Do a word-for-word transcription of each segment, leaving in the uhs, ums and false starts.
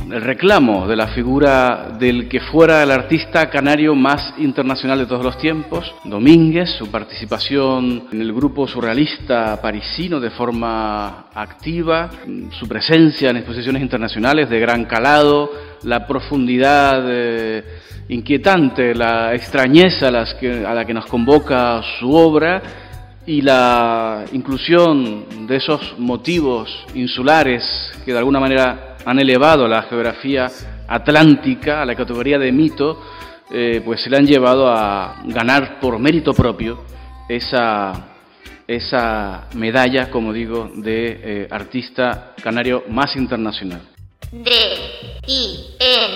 el reclamo de la figura del que fuera el artista canario más internacional de todos los tiempos, Domínguez, su participación en el grupo surrealista parisino de forma activa, su presencia en exposiciones internacionales de gran calado, la profundidad eh, inquietante, la extrañeza a, las que, a la que nos convoca su obra y la inclusión de esos motivos insulares que de alguna manera han elevado la geografía atlántica a la categoría de mito, eh, pues se le han llevado a ganar por mérito propio esa, esa medalla, como digo, de eh, artista canario más internacional. De y en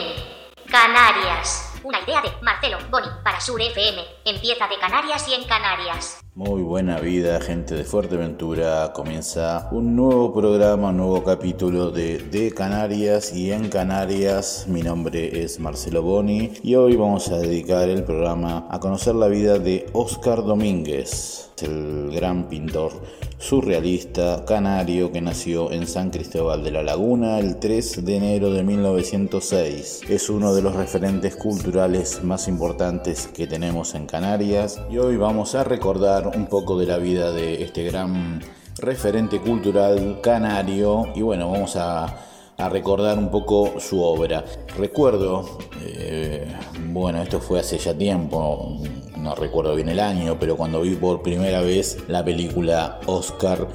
Canarias. Una idea de Marcelo Boni para Sur F M. Empieza de Canarias y en Canarias. Muy buena vida, gente de Fuerteventura. Comienza un nuevo programa, un nuevo capítulo de De Canarias y en Canarias. Mi nombre es Marcelo Boni y hoy vamos a dedicar el programa a conocer la vida de Óscar Domínguez, el gran pintor surrealista canario que nació en San Cristóbal de la Laguna el tres de enero de mil novecientos seis. Es uno de los referentes culturales más importantes que tenemos en Canarias y hoy vamos a recordar un poco de la vida de este gran referente cultural canario y bueno, vamos a, a recordar un poco su obra. Recuerdo, eh, bueno, esto fue hace ya tiempo, no recuerdo bien el año, pero cuando vi por primera vez la película Óscar,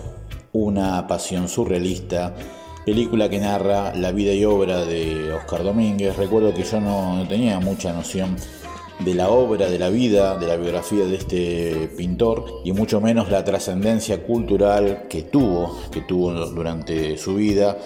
una pasión surrealista, película que narra la vida y obra de Óscar Domínguez. Recuerdo que yo no, no tenía mucha noción de la obra, de la vida, de la biografía de este pintor y mucho menos la trascendencia cultural que tuvo, que tuvo durante su vida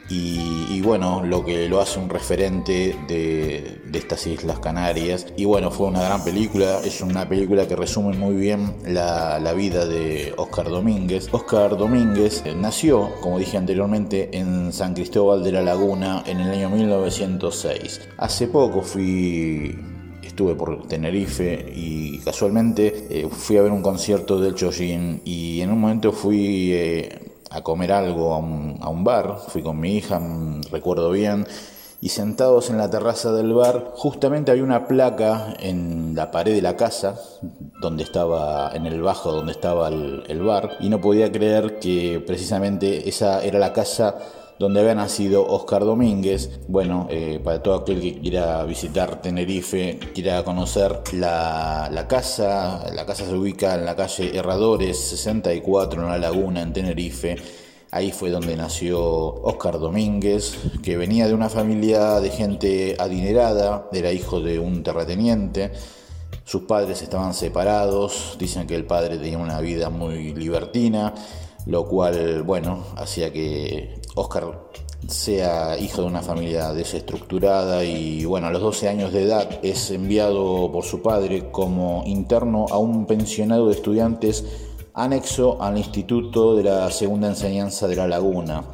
y, y bueno, lo que lo hace un referente de, de estas Islas Canarias. Y bueno, fue una gran película, es una película que resume muy bien la, la vida de Óscar Domínguez. Óscar Domínguez nació, como dije anteriormente, en San Cristóbal de la Laguna en el año mil novecientos seis. Hace poco fui... Estuve por Tenerife y casualmente eh, fui a ver un concierto del Chollín y en un momento fui eh, a comer algo a un, a un bar, fui con mi hija, recuerdo bien, y sentados en la terraza del bar, justamente había una placa en la pared de la casa, donde estaba, en el bajo donde estaba el, el bar, y no podía creer que precisamente esa era la casa donde había nacido Óscar Domínguez. Bueno, eh, para todo aquel que quiera visitar Tenerife, quiera conocer la, la casa, la casa se ubica en la calle Herradores sesenta y cuatro en La Laguna, en Tenerife. Ahí fue donde nació Óscar Domínguez, que venía de una familia de gente adinerada, era hijo de un terrateniente. Sus padres estaban separados, dicen que el padre tenía una vida muy libertina, lo cual, bueno, hacía que Óscar sea hijo de una familia desestructurada y, bueno, a los doce años de edad es enviado por su padre como interno a un pensionado de estudiantes anexo al Instituto de la Segunda Enseñanza de La Laguna.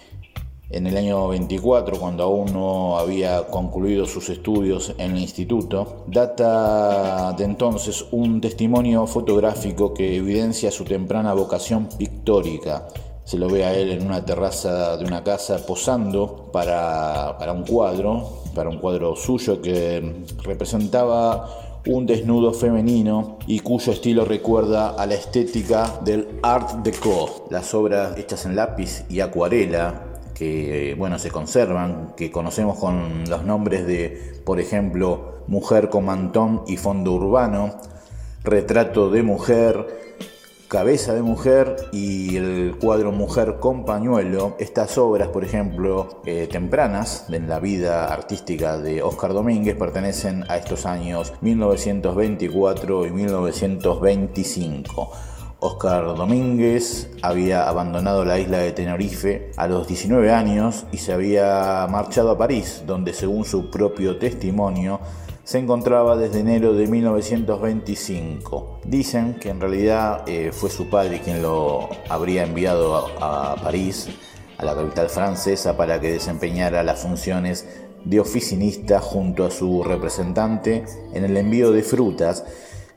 En el año veinticuatro, cuando aún no había concluido sus estudios en el instituto, data de entonces un testimonio fotográfico que evidencia su temprana vocación pictórica. Se lo ve a él en una terraza de una casa posando para, para un cuadro, para un cuadro suyo que representaba un desnudo femenino y cuyo estilo recuerda a la estética del Art Deco. Las obras hechas en lápiz y acuarela que, bueno, se conservan, que conocemos con los nombres de, por ejemplo, Mujer con mantón y fondo urbano, Retrato de mujer, Cabeza de mujer y el cuadro Mujer con pañuelo. Estas obras, por ejemplo, eh, tempranas en la vida artística de Óscar Domínguez, pertenecen a estos años mil novecientos veinticuatro y mil novecientos veinticinco. Óscar Domínguez había abandonado la isla de Tenerife a los diecinueve años y se había marchado a París, donde, según su propio testimonio, se encontraba desde enero de mil novecientos veinticinco. Dicen que en realidad eh, fue su padre quien lo habría enviado a, a París, a la capital francesa, para que desempeñara las funciones de oficinista junto a su representante en el envío de frutas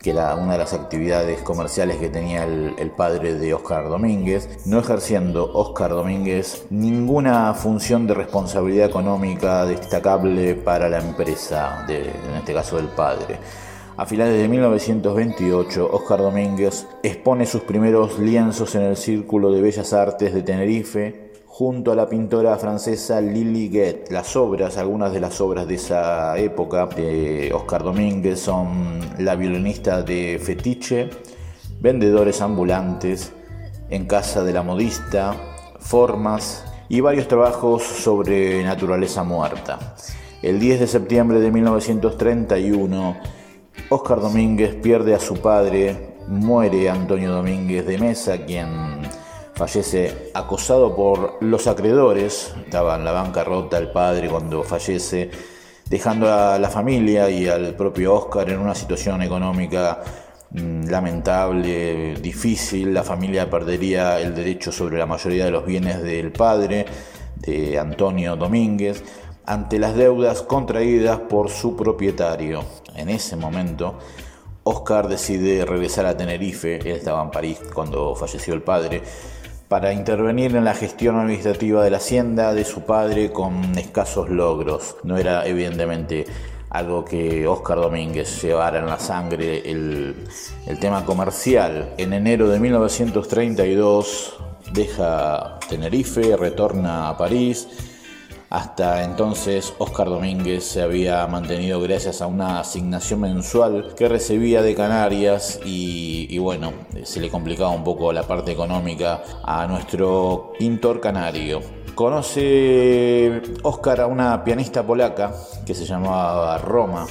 que era una de las actividades comerciales que tenía el, el padre de Óscar Domínguez, no ejerciendo Óscar Domínguez ninguna función de responsabilidad económica destacable para la empresa, de, en este caso del padre. A finales de mil novecientos veintiocho, Óscar Domínguez expone sus primeros lienzos en el Círculo de Bellas Artes de Tenerife, junto a la pintora francesa Lili Guet. Las obras, algunas de las obras de esa época de Óscar Domínguez son La violinista de fetiche, Vendedores ambulantes, En casa de la modista, Formas y varios trabajos sobre naturaleza muerta. El diez de septiembre de mil novecientos treinta y uno, Óscar Domínguez pierde a su padre, muere Antonio Domínguez de Mesa, quien fallece acosado por los acreedores. Estaba en la bancarrota el padre cuando fallece, dejando a la familia y al propio Óscar en una situación económica mmm, lamentable, difícil. La familia perdería el derecho sobre la mayoría de los bienes del padre, de Antonio Domínguez, ante las deudas contraídas por su propietario. En ese momento, Óscar decide regresar a Tenerife. Él estaba en París cuando falleció el padre, para intervenir en la gestión administrativa de la hacienda de su padre con escasos logros. No era evidentemente algo que Óscar Domínguez llevara en la sangre, el, el tema comercial. En enero de mil novecientos treinta y dos deja Tenerife, retorna a París. Hasta entonces, Óscar Domínguez se había mantenido gracias a una asignación mensual que recibía de Canarias y, y bueno, se le complicaba un poco la parte económica a nuestro pintor canario. Conoce Óscar a una pianista polaca que se llamaba Roma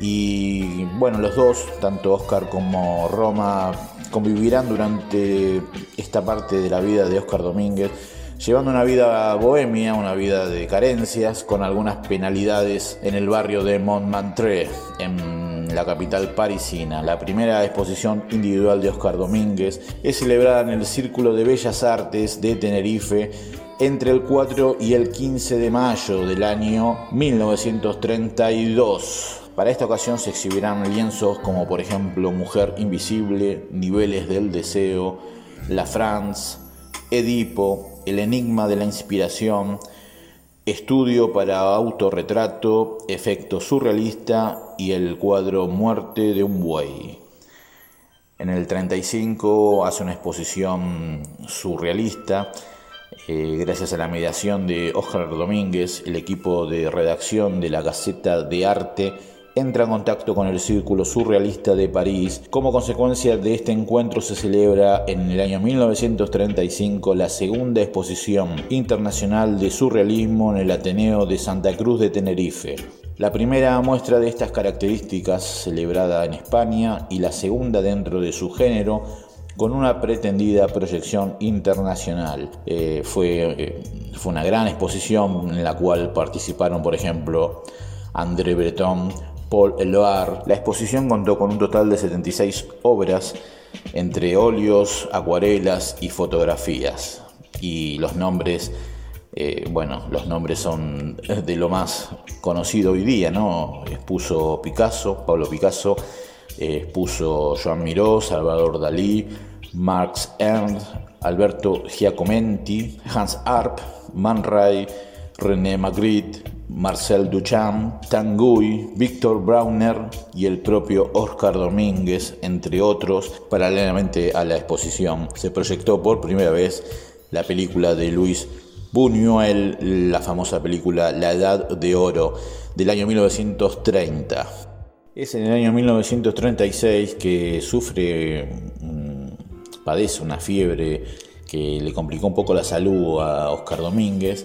y bueno, los dos, tanto Óscar como Roma, convivirán durante esta parte de la vida de Óscar Domínguez, llevando una vida bohemia, una vida de carencias, con algunas penalidades en el barrio de Montmartre, en la capital parisina. La primera exposición individual de Óscar Domínguez es celebrada en el Círculo de Bellas Artes de Tenerife entre el cuatro y el quince de mayo del año mil novecientos treinta y dos. Para esta ocasión se exhibirán lienzos como por ejemplo Mujer Invisible, Niveles del Deseo, La France, Edipo, El enigma de la inspiración, Estudio para autorretrato, Efecto surrealista y el cuadro Muerte de un buey. En el treinta y cinco hace una exposición surrealista. Eh, gracias a la mediación de Óscar Domínguez, el equipo de redacción de la Gaceta de Arte entra en contacto con el Círculo Surrealista de París. Como consecuencia de este encuentro se celebra en el año mil novecientos treinta y cinco la segunda exposición internacional de surrealismo en el Ateneo de Santa Cruz de Tenerife. La primera muestra de estas características celebrada en España y la segunda dentro de su género, con una pretendida proyección internacional. Eh, fue, eh, fue una gran exposición en la cual participaron, por ejemplo, André Breton, Paul Eluard. La exposición contó con un total de setenta y seis obras, entre óleos, acuarelas y fotografías. Y los nombres, eh, bueno, los nombres son de lo más conocido hoy día, ¿no? Expuso Picasso, Pablo Picasso, eh, expuso Joan Miró, Salvador Dalí, Marx Ernst, Alberto Giacometti, Hans Arp, Man Ray, René Magritte, Marcel Duchamp, Tanguy, Víctor Brauner y el propio Óscar Domínguez, entre otros. Paralelamente a la exposición se proyectó por primera vez la película de Luis Buñuel, la famosa película La Edad de Oro del año mil novecientos treinta. Es en el año mil novecientos treinta y seis que sufre, padece una fiebre que le complicó un poco la salud a Óscar Domínguez,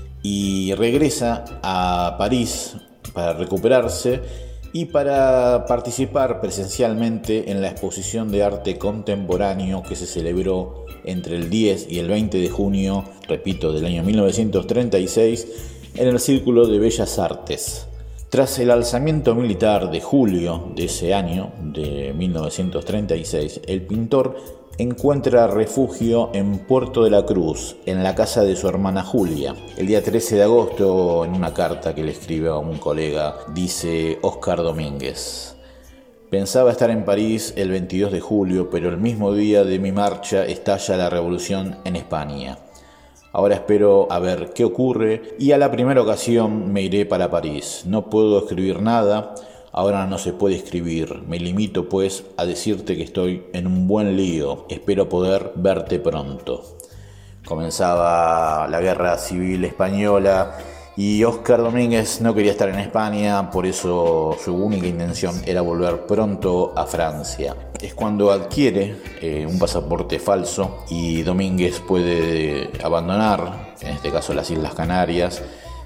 y regresa a París para recuperarse y para participar presencialmente en la exposición de arte contemporáneo que se celebró entre el diez y el veinte de junio, repito, del año mil novecientos treinta y seis, en el Círculo de Bellas Artes. Tras el alzamiento militar de julio de ese año, de mil novecientos treinta y seis, el pintor encuentra refugio en Puerto de la Cruz, en la casa de su hermana Julia. El día trece de agosto, en una carta que le escribe a un colega, dice Óscar Domínguez: Pensaba estar en París el veintidós de julio, pero el mismo día de mi marcha estalla la revolución en España. Ahora espero a ver qué ocurre y a la primera ocasión me iré para París. No puedo escribir nada, ahora no se puede escribir. Me limito pues a decirte que estoy en un buen lío. Espero poder verte pronto. Comenzaba la guerra civil española y Óscar Domínguez no quería estar en España, por eso su única intención era volver pronto a Francia. Es cuando adquiere eh, un pasaporte falso y Domínguez puede abandonar, en este caso las Islas Canarias,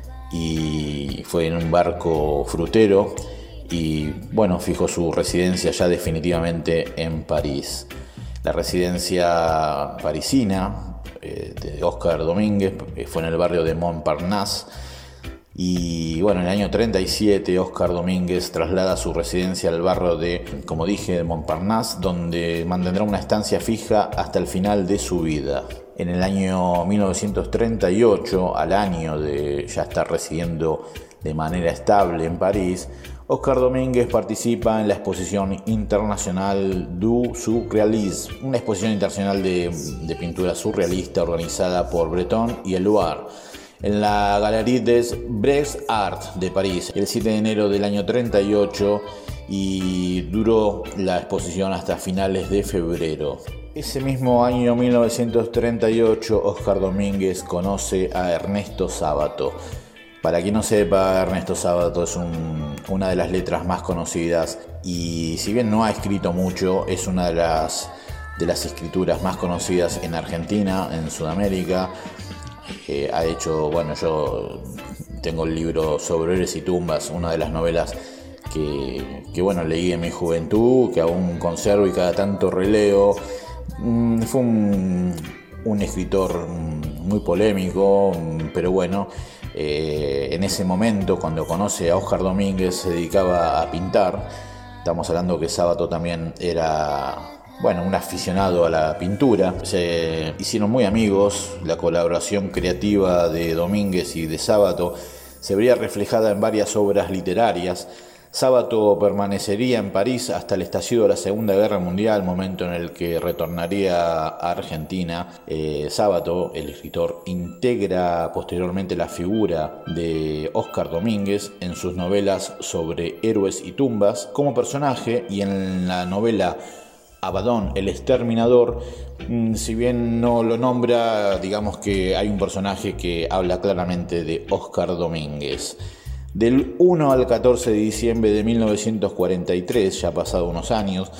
y fue en un barco frutero y bueno, fijó su residencia ya definitivamente en París. La residencia parisina eh, de Óscar Domínguez eh, fue en el barrio de Montparnasse. Y bueno, en el año treinta y siete Óscar Domínguez traslada su residencia al barrio de, como dije, de Montparnasse, donde mantendrá una estancia fija hasta el final de su vida. En el año mil novecientos treinta y ocho, al año de ya estar residiendo de manera estable en París, Óscar Domínguez participa en la exposición internacional du Surrealisme, una exposición internacional de, de pintura surrealista organizada por Breton y Éluard, en la Galerie des Beaux Arts de París, el siete de enero del año treinta y ocho, y duró la exposición hasta finales de febrero. Ese mismo año mil novecientos treinta y ocho, Óscar Domínguez conoce a Ernesto Sábato. Para quien no sepa, Ernesto Sábato es un, una de las letras más conocidas y si bien no ha escrito mucho, es una de las, de las escrituras más conocidas en Argentina, en Sudamérica. Eh, ha hecho, bueno, yo tengo el libro Sobre Héroes y Tumbas, una de las novelas que, que bueno, leí en mi juventud, que aún conservo y cada tanto releo. Mm, fue un, un escritor muy polémico, pero bueno, eh, en ese momento, cuando conoce a Óscar Domínguez, se dedicaba a pintar. Estamos hablando que Sábato también era, bueno, un aficionado a la pintura. Se hicieron muy amigos. La colaboración creativa de Domínguez y de Sábato se vería reflejada en varias obras literarias. Sábato permanecería en París hasta el estallido de la Segunda Guerra Mundial, momento en el que retornaría a Argentina. Eh, Sábato, el escritor, integra posteriormente la figura de Óscar Domínguez en sus novelas Sobre Héroes y Tumbas como personaje, y en la novela Abaddon, el exterminador, si bien no lo nombra, digamos que hay un personaje que habla claramente de Óscar Domínguez. Del uno al catorce de diciembre de mil novecientos cuarenta y tres, ya pasado unos años,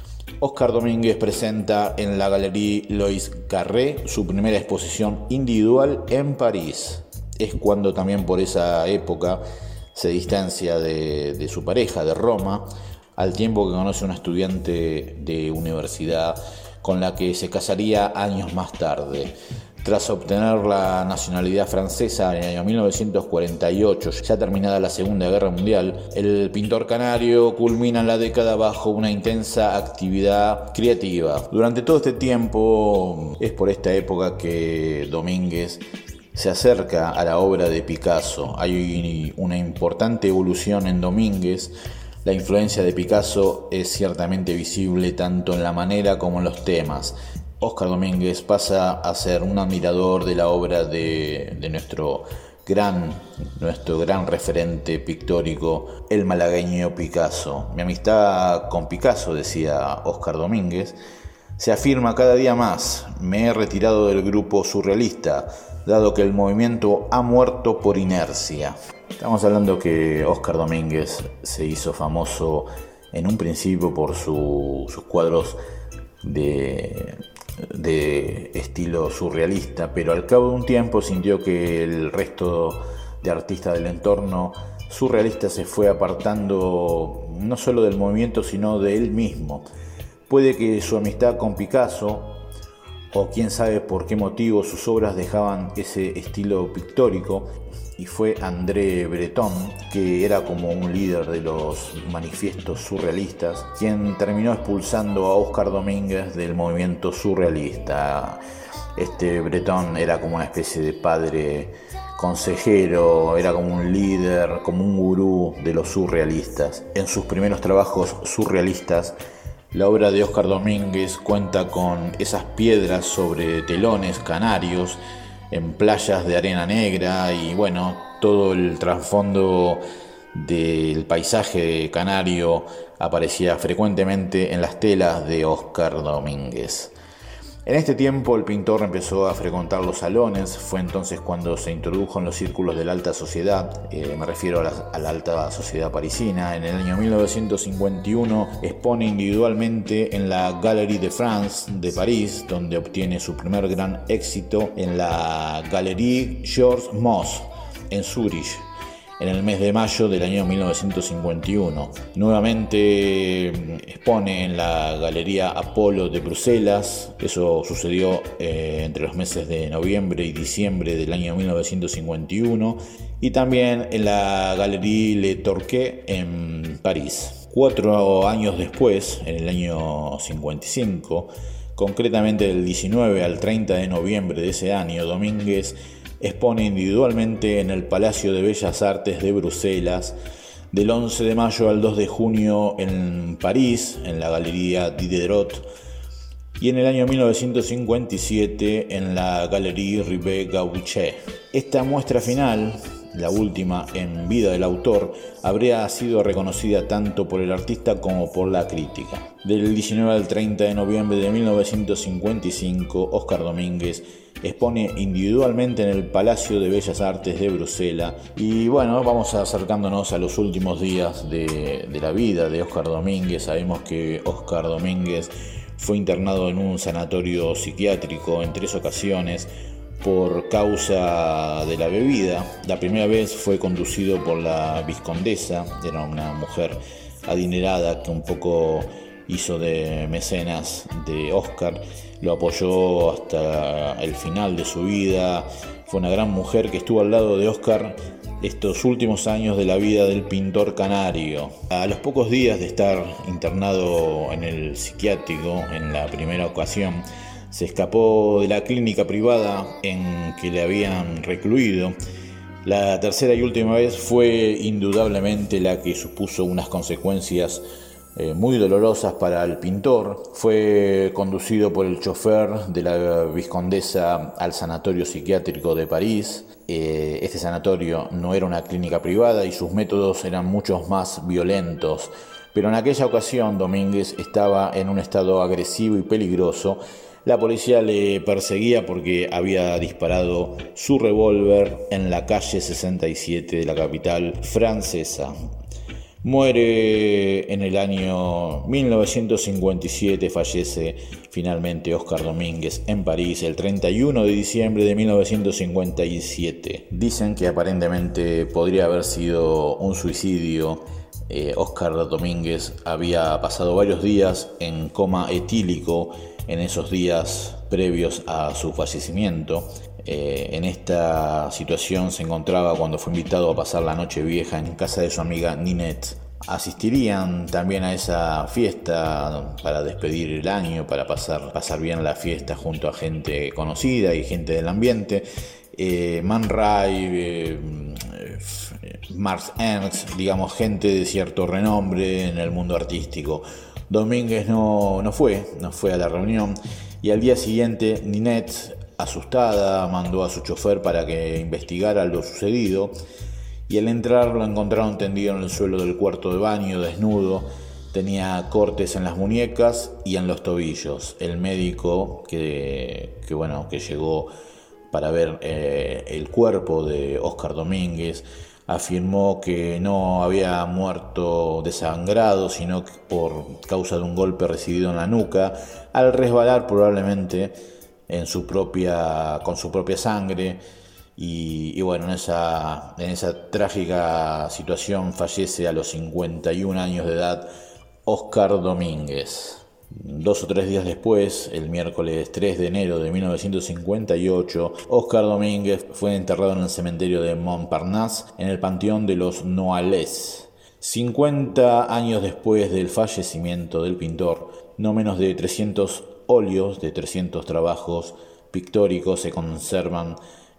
Óscar Domínguez presenta en la Galerie Lois Carré su primera exposición individual en París. Es cuando también por esa época se distancia de, de su pareja de Roma, al tiempo que conoce a una estudiante de universidad con la que se casaría años más tarde. Tras obtener la nacionalidad francesa en el año mil novecientos cuarenta y ocho, ya terminada la Segunda Guerra Mundial, el pintor canario culmina la década bajo una intensa actividad creativa. Durante todo este tiempo, es por esta época que Domínguez se acerca a la obra de Picasso. Hay una importante evolución en Domínguez. La influencia de Picasso es ciertamente visible tanto en la manera como en los temas. Óscar Domínguez pasa a ser un admirador de la obra de, de nuestro gran, nuestro gran referente pictórico, el malagueño Picasso. Mi amistad con Picasso, decía Óscar Domínguez, se afirma cada día más. Me he retirado del grupo surrealista, dado que el movimiento ha muerto por inercia. Estamos hablando que Óscar Domínguez se hizo famoso en un principio por su, sus cuadros de, de estilo surrealista, pero al cabo de un tiempo sintió que el resto de artistas del entorno surrealista se fue apartando no solo del movimiento, sino de él mismo. Puede que su amistad con Picasso, o quién sabe por qué motivo, sus obras dejaban ese estilo pictórico, y fue André Breton, que era como un líder de los manifiestos surrealistas, quien terminó expulsando a Óscar Domínguez del movimiento surrealista. Este Breton era como una especie de padre consejero, era como un líder, como un gurú de los surrealistas. En sus primeros trabajos surrealistas, la obra de Óscar Domínguez cuenta con esas piedras sobre telones canarios, en playas de arena negra y bueno, todo el trasfondo del paisaje canario aparecía frecuentemente en las telas de Óscar Domínguez. En este tiempo el pintor empezó a frecuentar los salones, fue entonces cuando se introdujo en los círculos de la alta sociedad, eh, me refiero a la, a la alta sociedad parisina. En el año mil novecientos cincuenta y uno expone individualmente en la Galerie de France de París, donde obtiene su primer gran éxito en la Galerie Georges Moss en Zúrich, en el mes de mayo del año mil novecientos cincuenta y uno. Nuevamente expone en la Galería Apolo de Bruselas, eso sucedió eh, entre los meses de noviembre y diciembre del año mil novecientos cincuenta y uno, y también en la Galerie Le Torquay en París. Cuatro años después, en el año cincuenta y cinco, concretamente del diecinueve al treinta de noviembre de ese año, Domínguez expone individualmente en el Palacio de Bellas Artes de Bruselas, del once de mayo al dos de junio en París, en la Galería Diderot, y en el año mil novecientos cincuenta y siete en la Galerie Rivet-Gaucher. Esta muestra final, la última en vida del autor, habría sido reconocida tanto por el artista como por la crítica. Del diecinueve al treinta de noviembre de mil novecientos cincuenta y cinco, Óscar Domínguez expone individualmente en el Palacio de Bellas Artes de Bruselas. Y bueno, vamos acercándonos a los últimos días de, de la vida de Óscar Domínguez. Sabemos que Óscar Domínguez fue internado en un sanatorio psiquiátrico en tres ocasiones por causa de la bebida. La primera vez fue conducido por la vizcondesa, era una mujer adinerada que un poco hizo de mecenas de Óscar, lo apoyó hasta el final de su vida. Fue una gran mujer que estuvo al lado de Óscar estos últimos años de la vida del pintor canario. A los pocos días de estar internado en el psiquiátrico, en la primera ocasión, se escapó de la clínica privada en que le habían recluido. La tercera y última vez fue indudablemente la que supuso unas consecuencias Eh, muy dolorosas para el pintor. Fue conducido por el chofer de la vizcondesa al sanatorio psiquiátrico de París. Eh, este sanatorio no era una clínica privada y sus métodos eran mucho más violentos, pero en aquella ocasión Domínguez estaba en un estado agresivo y peligroso. La policía le perseguía porque había disparado su revólver en la calle sesenta y siete de la capital francesa. Muere en el año mil novecientos cincuenta y siete, fallece finalmente Óscar Domínguez en París el treinta y uno de diciembre de mil novecientos cincuenta y siete. Dicen que aparentemente podría haber sido un suicidio. Eh, Óscar Domínguez había pasado varios días en coma etílico en esos días previos a su fallecimiento. Eh, en esta situación se encontraba cuando fue invitado a pasar la noche vieja en casa de su amiga Ninette. Asistirían también a esa fiesta para despedir el año, para pasar, pasar bien la fiesta junto a gente conocida y gente del ambiente. Eh, Man Ray, eh, Marx Ernst, digamos, gente de cierto renombre en el mundo artístico. Domínguez no, no fue, no fue a la reunión, y al día siguiente Ninette, asustada, mandó a su chofer para que investigara lo sucedido, y al entrar lo encontraron tendido en el suelo del cuarto de baño, desnudo. Tenía cortes en las muñecas y en los tobillos. El médico que, que, bueno, que llegó para ver eh, el cuerpo de Óscar Domínguez afirmó que no había muerto desangrado, sino por causa de un golpe recibido en la nuca, al resbalar probablemente en su propia, con su propia sangre. Y, y bueno, en esa, en esa trágica situación fallece a los cincuenta y un años de edad Óscar Domínguez. Dos o tres días después, el miércoles tres de enero de mil novecientos cincuenta y ocho, Óscar Domínguez fue enterrado en el cementerio de Montparnasse, en el Panteón de los Noailles. cincuenta años después del fallecimiento del pintor, no menos de trescientos óleos de trescientos trabajos pictóricos se conservan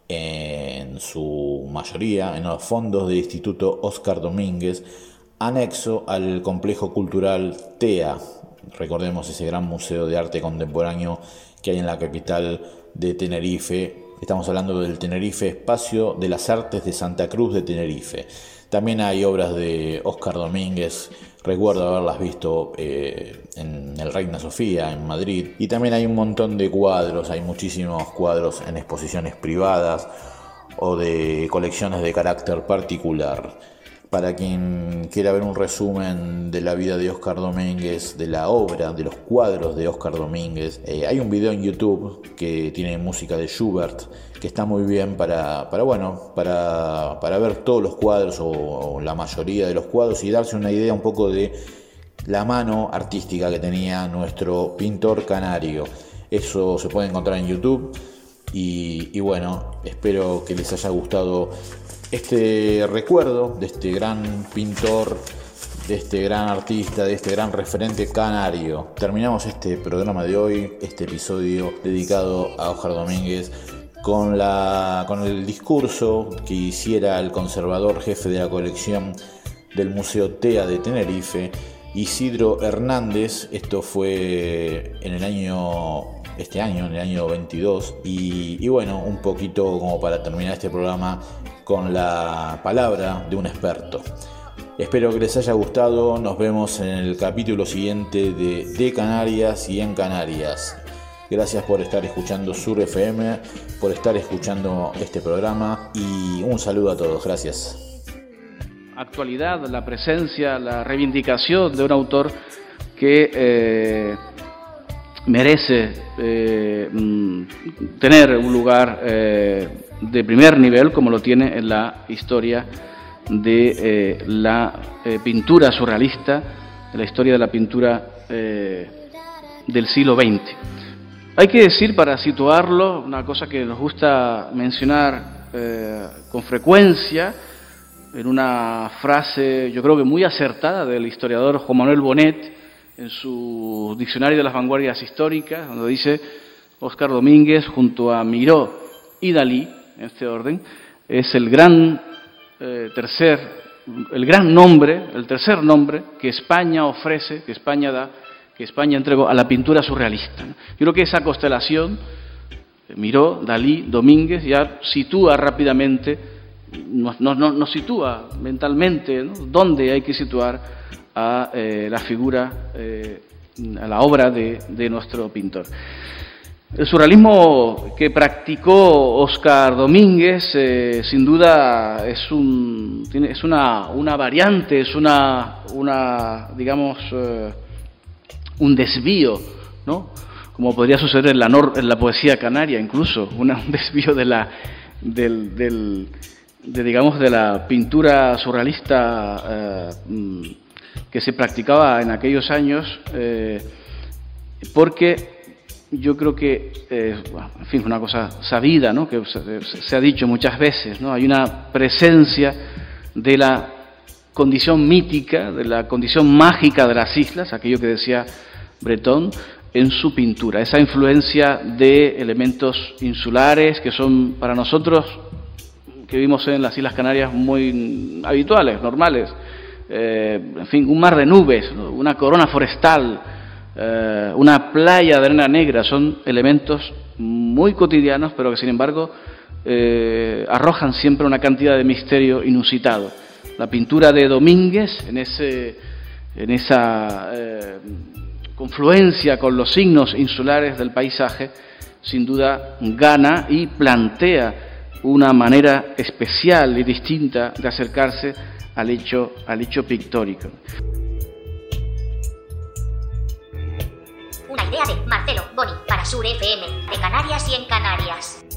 en su mayoría en los fondos del Instituto Óscar Domínguez, anexo al complejo cultural T E A. Recordemos ese gran museo de arte contemporáneo que hay en la capital de Tenerife. Estamos hablando del Tenerife Espacio de las Artes de Santa Cruz de Tenerife. También hay obras de Óscar Domínguez, recuerdo haberlas visto eh, en el Reina Sofía, en Madrid. Y también hay un montón de cuadros, hay muchísimos cuadros en exposiciones privadas o de colecciones de carácter particular. Para quien quiera ver un resumen de la vida de Óscar Domínguez, de la obra, de los cuadros de Óscar Domínguez, eh, hay un video en YouTube que tiene música de Schubert, que está muy bien para, para, bueno, para, para ver todos los cuadros o, o la mayoría de los cuadros y darse una idea un poco de la mano artística que tenía nuestro pintor canario. Eso se puede encontrar en YouTube y, y bueno, espero que les haya gustado este recuerdo de este gran pintor, de este gran artista, de este gran referente canario. Terminamos este programa de hoy, este episodio dedicado a Óscar Domínguez, con, la, con el discurso que hiciera el conservador jefe de la colección del Museo T E A de Tenerife, Isidro Hernández. Esto fue en el año... este año, en el año veintidós, y, y bueno, un poquito como para terminar este programa con la palabra de un experto. Espero que les haya gustado, nos vemos en el capítulo siguiente de De Canarias y en Canarias. Gracias por estar escuchando Sur F M, por estar escuchando este programa y un saludo a todos, gracias. Actualidad, la presencia, la reivindicación de un autor que eh, merece eh, tener un lugar eh, de primer nivel, como lo tiene en la historia de eh, la eh, pintura surrealista, de la historia de la pintura eh, del siglo veinte. Hay que decir, para situarlo, una cosa que nos gusta mencionar eh, con frecuencia, en una frase yo creo que muy acertada del historiador Juan Manuel Bonet, en su Diccionario de las Vanguardias Históricas, donde dice: Óscar Domínguez, junto a Miró y Dalí, en este orden, es el gran eh, tercer, el gran nombre, el tercer nombre que España ofrece, que España da, que España entregó a la pintura surrealista. Yo creo que esa constelación, Miró, Dalí, Domínguez, ya sitúa rápidamente, nos, nos, nos sitúa mentalmente, ¿no?, dónde hay que situar a eh, la figura, eh, a la obra de, de nuestro pintor. El surrealismo que practicó Óscar Domínguez, eh, sin duda, es un tiene, es una, una variante, es una, una digamos, eh, un desvío, ¿no?, como podría suceder en la, nor, en la poesía canaria, incluso, una, un desvío de la, del, del, de, digamos, de la pintura surrealista eh, que se practicaba en aquellos años, eh, porque yo creo que, eh, bueno, en fin, una cosa sabida, ¿no?, que se, se ha dicho muchas veces, ¿no?, hay una presencia de la condición mítica, de la condición mágica de las islas, aquello que decía Breton, en su pintura, esa influencia de elementos insulares que son para nosotros, que vivimos en las Islas Canarias, muy habituales, normales. Eh, en fin, un mar de nubes, ¿no?, una corona forestal, eh, una playa de arena negra, son elementos muy cotidianos, pero que sin embargo eh, arrojan siempre una cantidad de misterio inusitado. La pintura de Domínguez, en, ese, en esa eh, confluencia con los signos insulares del paisaje, sin duda gana y plantea una manera especial y distinta de acercarse al hecho, al hecho pictórico. Una idea de Marcelo Boni para Sur F M, de Canarias y en Canarias.